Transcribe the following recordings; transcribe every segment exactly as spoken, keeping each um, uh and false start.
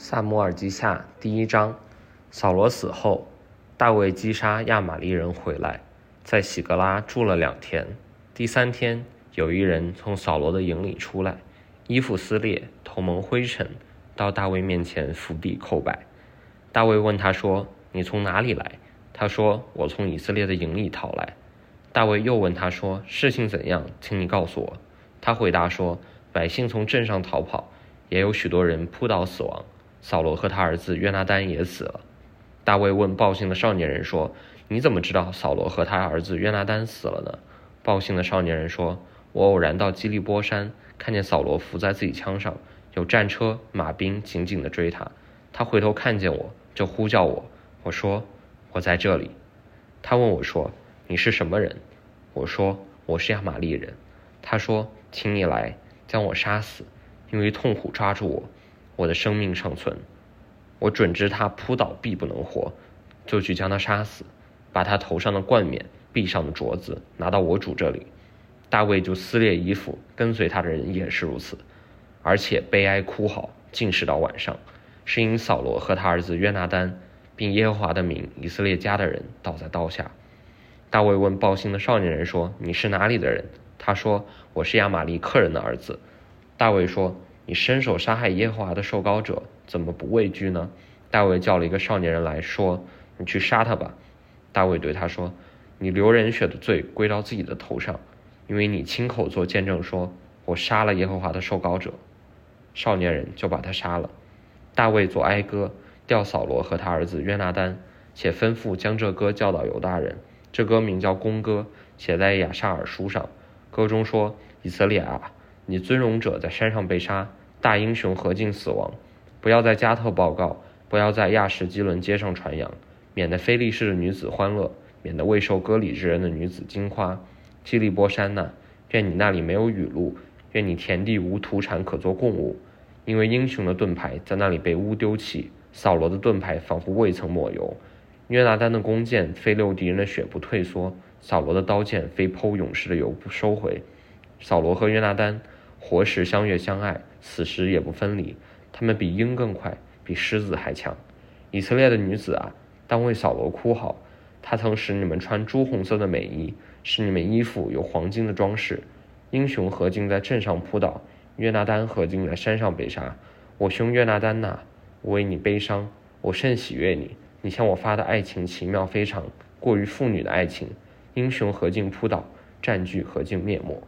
萨姆尔记下第一章。扫罗死后，大卫击杀亚玛力人回来，在喜格拉住了两天。第三天，有一人从扫罗的营里出来，衣服撕裂，头蒙灰尘，到大卫面前伏地叩拜。大卫问他说：“你从哪里来？”他说：“我从以色列的营里逃来。”大卫又问他说：“事情怎样？请你告诉我。”他回答说：“百姓从镇上逃跑，也有许多人扑倒死亡。扫罗和他儿子约拿单也死了。”大卫问报信的少年人说：“你怎么知道扫罗和他儿子约拿单死了呢？”报信的少年人说：“我偶然到基利波山，看见扫罗伏在自己枪上，有战车马兵紧紧地追他。他回头看见我，就呼叫我。我说：我在这里。他问我说：你是什么人？我说：我是亚玛力人。他说：请你来，将我杀死，因为痛苦抓住我，我的生命尚存。我准知他扑倒必不能活，就去将他杀死，把他头上的冠冕、臂上的镯子拿到我主这里。大卫就撕裂衣服，跟随他的人也是如此，而且悲哀哭嚎，尽是到晚上，是因扫罗和他儿子约拿单，并耶和华的名以色列家的人倒在刀下。大卫问报信的少年人说：你是哪里的人？他说：我是亚玛力克人的儿子。大卫说：你伸手杀害耶和华的受膏者，怎么不畏惧呢？大卫叫了一个少年人来说：你去杀他吧。大卫对他说：你流人血的罪归到自己的头上，因为你亲口做见证说，我杀了耶和华的受膏者。少年人就把他杀了。大卫作哀歌，调扫罗和他儿子约拿单，且吩咐将这歌教导犹大人。这歌名叫弓歌，写在亚萨尔书上。歌中说：以色列啊，你尊荣者在山上被杀，大英雄何进死亡。不要在加特报告，不要在亚什基伦街上传扬，免得非利士的女子欢乐，免得未受割礼之人的女子惊夸。基利波山呐，愿你那里没有雨露，愿你田地无土产可做供物，因为英雄的盾牌在那里被污丢弃，扫罗的盾牌仿佛未曾抹油。约拿单的弓箭非溜敌人的血不退缩，扫罗的刀剑非剖勇士的油不收回。扫罗和约拿单活时相悦相爱，死时也不分离，他们比鹰更快，比狮子还强。以色列的女子啊，当为扫罗哭嚎，他曾使你们穿朱红色的美衣，使你们衣服有黄金的装饰。英雄何进在镇上扑倒，约拿单何进在山上被杀。我兄约拿单哪，我为你悲伤，我甚喜悦你。你向我发的爱情奇妙非常，过于妇女的爱情。英雄何进扑倒，占据何进灭没。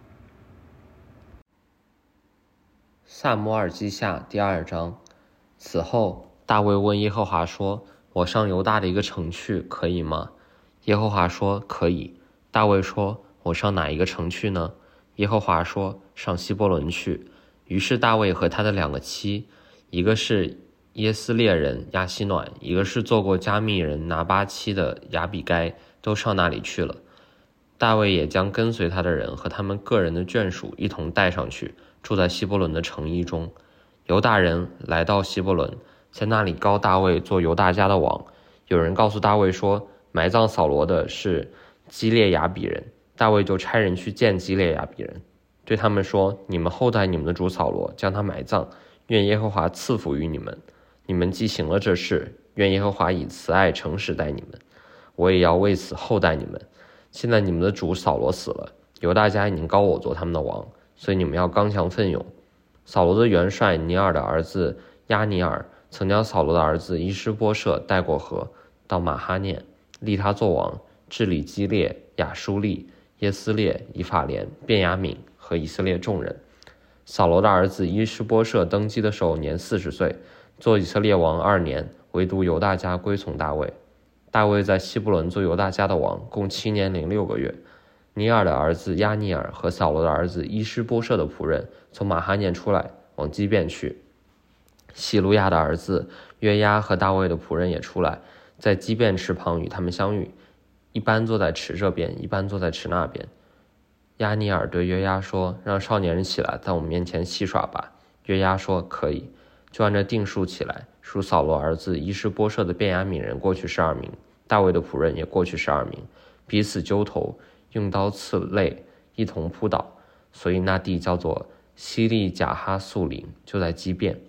萨摩尔记下第二章。此后，大卫问耶和华说：我上犹大的一个城去，可以吗？耶和华说：可以。大卫说：我上哪一个城去呢？耶和华说：上希伯伦去。于是大卫和他的两个妻，一个是耶斯列人亚希暖，一个是做过加密人拿巴妻的亚比该，都上那里去了。大卫也将跟随他的人和他们个人的眷属一同带上去，住在希伯伦的城邑中。犹大人来到希伯伦，在那里膏大卫做犹大家的王。有人告诉大卫说，埋葬扫罗的是基列雅比人。大卫就差人去见基列雅比人，对他们说：你们厚待你们的主扫罗，将他埋葬，愿耶和华赐福于你们。你们既行了这事，愿耶和华以慈爱诚实待你们，我也要为此厚待你们。现在你们的主扫罗死了，犹大家已经膏我做他们的王，所以你们要刚强奋勇。扫罗的元帅尼尔的儿子亚尼尔曾将扫罗的儿子伊施波设带过河，到马哈念，立他做王，治理基列、亚舒利、耶斯列、以法莲、便雅悯和以色列众人。扫罗的儿子伊施波设登基的时候年四十岁，做以色列王二年，唯独犹大家归从大卫。大卫在希伯伦做犹大家的王，共七年零六个月。尼尔的儿子亚尼尔和扫罗的儿子伊施波设的仆人从马哈念出来，往基遍去。希路亚的儿子约押和大卫的仆人也出来，在基遍池旁与他们相遇，一般坐在池这边，一般坐在池那边。亚尼尔对约押说：让少年人起来，在我们面前戏耍吧。约押说：可以。就按照定数起来，属扫罗儿子伊施波设的便雅悯人过去十二名，大卫的仆人也过去十二名，彼此揪头，用刀刺肋，一同扑倒，所以那地叫做西利贾哈素林，就在基遍。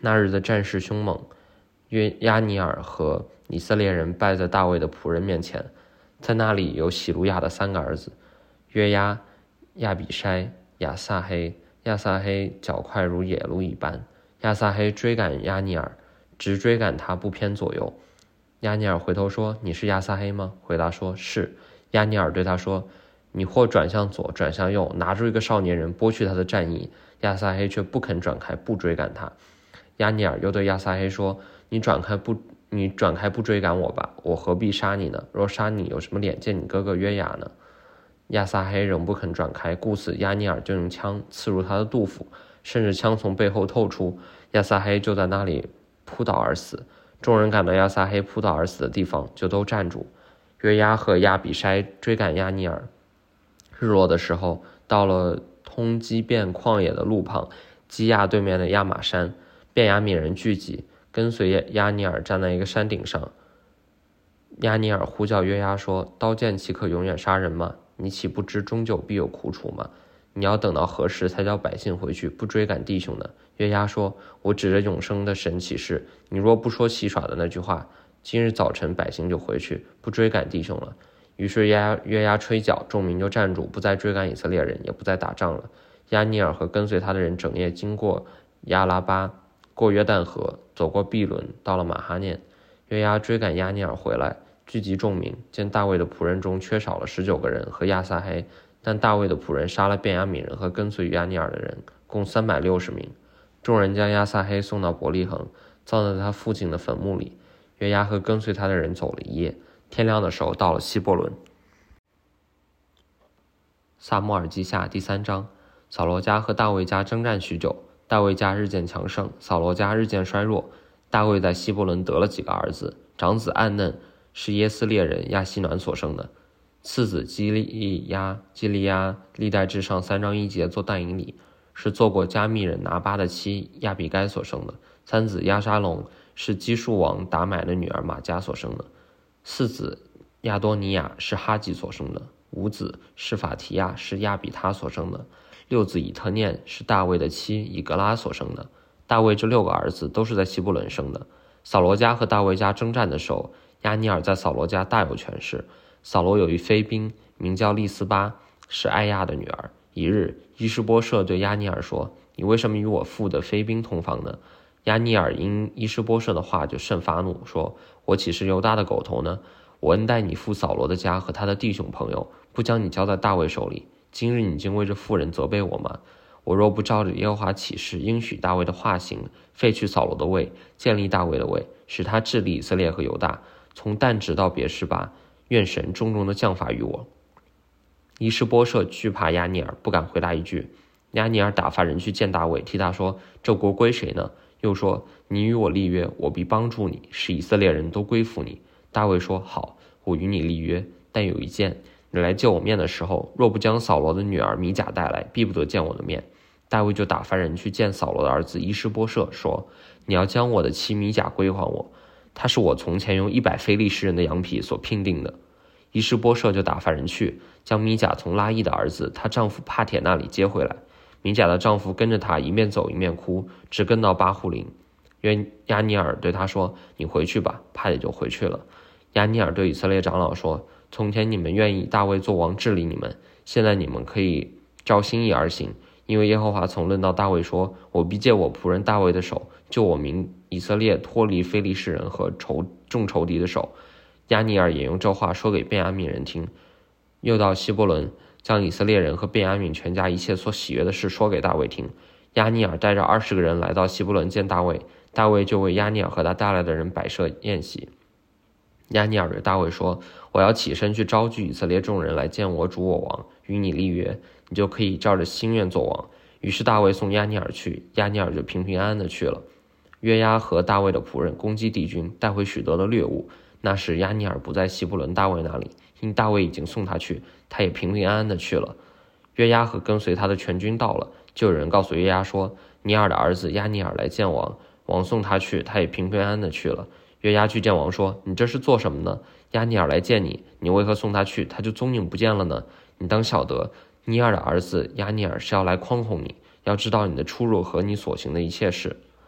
那日的战事凶猛，约亚尼尔和以色列人败在大卫的仆人面前。在那里有喜路亚的三个儿子，约押、亚比筛、亚撒黑。亚撒黑脚快如野鹿一般，亚撒黑追赶亚尼尔，直追赶他不偏左右。亚尼尔回头说：“你是亚撒黑吗？”回答说：“是。”亚尼尔对他说：“你或转向左，转向右，拿住一个少年人，剥去他的战衣。”亚撒黑却不肯转开，不追赶他。亚尼尔又对亚撒黑说：“你转开不，你转开不追赶我吧，我何必杀你呢？若杀你，有什么脸见你哥哥约雅呢？”亚撒黑仍不肯转开，故此亚尼尔就用枪刺入他的肚腹，甚至枪从背后透出，亚撒黑就在那里扑倒而死。众人赶到亚撒黑扑倒而死的地方，就都站住。约押和亚比筛追赶亚尼尔。日落的时候，到了通基遍旷野的路旁，基亚对面的亚玛山，便雅悯人聚集，跟随亚尼尔站在一个山顶上。亚尼尔呼叫约押说：“刀剑岂可永远杀人吗？你岂不知终究必有苦楚吗？你要等到何时才叫百姓回去，不追赶弟兄呢？”约押说：“我指着永生的神起誓，你若不说戏耍的那句话，今日早晨百姓就回去，不追赶弟兄了。”于是约押吹角，众民就站住，不再追赶以色列人，也不再打仗了。亚尼尔和跟随他的人整夜经过亚拉巴，过约旦河，走过毕伦，到了马哈念。约押追赶亚尼尔回来，聚集众民，见大卫的仆人中缺少了十九个人和亚撒黑，但大卫的仆人杀了便雅悯人和跟随亚尼尔的人，共三百六十名。众人将亚撒黑送到伯利恒，葬在他父亲的坟墓里。约押和跟随他的人走了一夜，天亮的时候到了希伯伦。撒母耳记下第三章。扫罗家和大卫家征战许久，大卫家日渐强盛，扫罗家日渐衰弱。大卫在希伯伦得了几个儿子，长子暗嫩是耶斯列人亚希暖所生的，次子基利亚基利亚历代志上三章一节做但以理，是做过加密人拿巴的妻亚比该所生的。三子亚沙龙是基述王达买的女儿玛迦所生的。四子亚多尼亚是哈吉所生的。五子是法提亚是亚比他所生的。六子以特念是大卫的妻以格拉所生的。大卫这六个儿子都是在希伯伦生的。扫罗家和大卫家征战的时候，亚尼尔在扫罗家大有权势。扫罗有一妃嫔名叫利斯巴，是艾亚的女儿。一日，伊施波设对亚尼尔说：“你为什么与我父的妃嫔同房呢？”亚尼尔因伊施波设的话就甚发怒，说：“我岂是犹大的狗头呢？我恩待你父扫罗的家和他的弟兄朋友，不将你交在大卫手里。今日你竟为这妇人责备我吗？我若不照着耶和华起誓应许大卫的话行，废去扫罗的位，建立大卫的位，使他治理以色列和犹大，从但直到别是巴，愿神重重的降罚于我。”伊施波设惧怕亚尼尔，不敢回答一句。亚尼尔打发人去见大卫，替他说：“这国归谁呢？”又说：“你与我立约，我必帮助你，使以色列人都归服你。”大卫说：“好，我与你立约，但有一件，你来见我面的时候，若不将扫罗的女儿米甲带来，必不得见我的面。”大卫就打发人去见扫罗的儿子伊施波设，说：“你要将我的妻米甲归还我，她是我从前用一百非利士人的羊皮所聘定的。”伊施波设就打发人去，将米甲从拉伊的儿子她丈夫帕铁那里接回来。米甲的丈夫跟着她一面走一面哭，直跟到巴户林。约亚尼尔对他说：“你回去吧。”帕铁就回去了。亚尼尔对以色列长老说：“从前你们愿意大卫做王治理你们，现在你们可以照心意而行，因为耶和华曾论到大卫说：我必借我仆人大卫的手，救我民以色列脱离非利士人和仇众仇敌的手。”亚尼尔也用这话说给便雅悯人听。又到希伯伦，将以色列人和便雅悯全家一切所喜悦的事说给大卫听。亚尼尔带着二十个人来到希伯伦见大卫，大卫就为亚尼尔和他带来的人摆设宴席。亚尼尔对大卫说：“我要起身去招聚以色列众人来见我主我王，与你立约，你就可以照着心愿做王。”于是大卫送亚尼尔去，亚尼尔就平平安安的去了。约押和大卫的仆人攻击敌军，带回许多的掠物。那时亚尼尔不在希伯伦大卫那里，因大卫已经送他去，他也平平安安的去了。约押和跟随他的全军到了，就有人告诉约押说：“尼尔的儿子亚尼尔来见王，王送他去，他也平平安安的去了。”约押去见王说：“你这是做什么呢？亚尼尔来见你，你为何送他去，他就踪影不见了呢？你当晓得，尼尔的儿子亚尼尔是要来诓哄你，要知道你的出入和你所行的一切事。”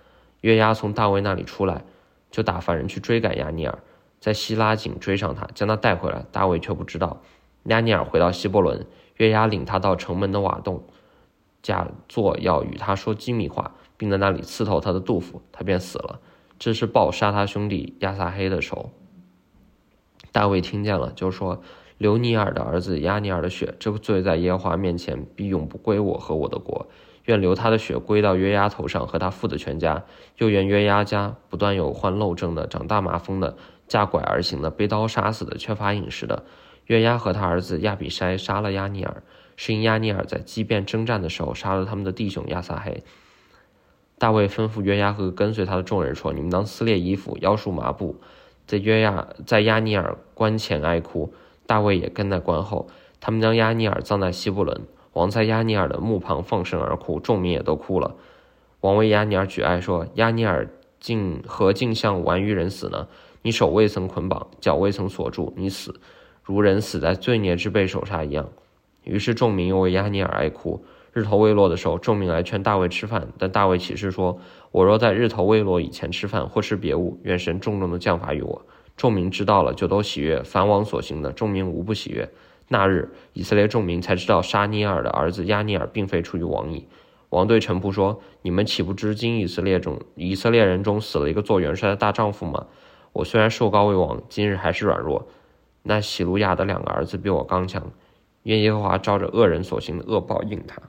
约押从大卫那里出来，就打发人去追赶亚尼尔，在希拉井追上他，将他带回来。大卫却不知道。亚尼尔回到希伯伦，约押领他到城门的瓦洞，假作要与他说机密话，并在那里刺透他的肚腹，他便死了。这是报杀他兄弟亚撒黑的仇。大卫听见了，就说：流尼尔的儿子亚尼尔的血，这罪在耶和华面前必永不归我和我的国。愿流他的血归到约押头上和他父的全家，又愿约押家不断有患漏症的、长大麻风的、架拐而行的、被刀杀死的、缺乏饮食的。约押和他儿子亚比筛杀了亚尼尔，是因亚尼尔在激辩征战的时候杀了他们的弟兄亚撒黑。大卫吩咐约押和跟随他的众人说：你们当撕裂衣服，腰束麻布，在约押在亚尼尔棺前哀哭。大卫也跟在棺后，他们将亚尼尔葬在希伯伦。王在亚尼尔的墓旁放声而哭，众民也都哭了。王为亚尼尔举哀说：亚尼尔竟何竟像顽愚人死呢？你手未曾捆绑，脚未曾锁住，你死如人死在罪孽之辈手下一样。于是众民又为亚尼尔哀哭。日头未落的时候，众民来劝大卫吃饭，但大卫起誓说：我若在日头未落以前吃饭或吃别物，愿神重重的降罚于我。众民知道了，就都喜悦，凡王所行的，众民无不喜悦。那日，以色列众民才知道沙尼尔的儿子亚尼尔并非出于王矣。王对臣仆说：你们岂不知今以色列中以色列人中死了一个做元帅的大丈夫吗？我虽然受膏为王，今日还是软弱。那喜鲁雅的两个儿子比我刚强，愿耶和华照着恶人所行的恶报应他。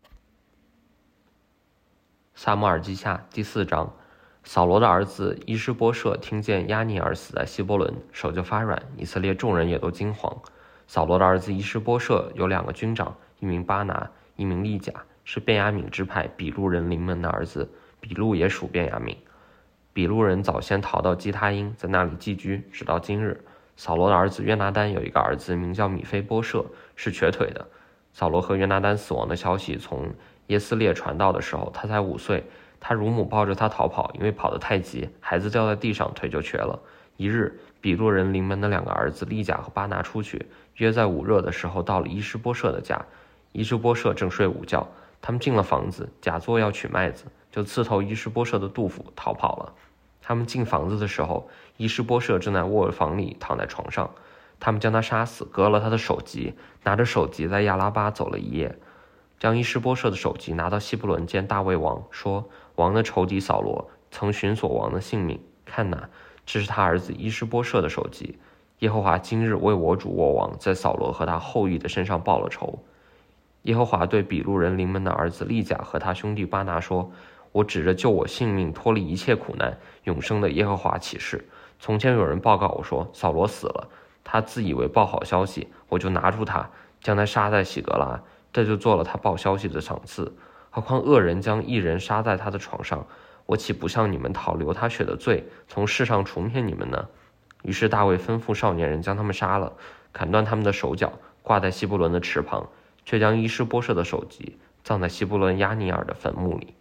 撒母耳记下第四章。扫罗的儿子伊施波设听见亚尼尔死在希伯伦，手就发软，以色列众人也都惊惶。扫罗的儿子伊施波设有两个军长，一名巴拿，一名利甲，是便雅悯支派比路人临门的儿子，比路也属便雅悯。比路人早先逃到基他因，在那里寄居，直到今日。扫罗的儿子约拿单有一个儿子名叫米非波设，是瘸腿的。扫罗和约拿单死亡的消息从耶斯列传到的时候，他才五岁。他乳母抱着他逃跑，因为跑得太急，孩子掉在地上，腿就瘸了。一日，比路人临门的两个儿子利甲和巴拿出去，约在午热的时候到了伊施波设的家。伊施波设正睡午觉，他们进了房子，假作要取麦子，就刺透伊施波设的肚腹，逃跑了。他们进房子的时候，伊施波设正在卧房里躺在床上，他们将他杀死，割了他的首级，拿着首级在亚拉巴走了一夜。将伊施波设的首级拿到希伯伦见大卫王，说：王的仇敌扫罗曾寻索王的性命，看哪，这是他儿子伊施波设的首级。耶和华今日为我主我王在扫罗和他后裔的身上报了仇。耶和华对比路人临门的儿子利甲和他兄弟巴拿说：我指着救我性命脱离一切苦难永生的耶和华起誓，从前有人报告我说扫罗死了，他自以为报好消息，我就拿住他，将他杀在喜格拉，这就做了他报消息的赏赐。何况恶人将义人杀在他的床上，我岂不向你们讨流他血的罪，从世上除灭你们呢？于是大卫吩咐少年人将他们杀了，砍断他们的手脚，挂在希伯伦的池旁，却将伊施波设的首级葬在希伯伦亚尼尔的坟墓里。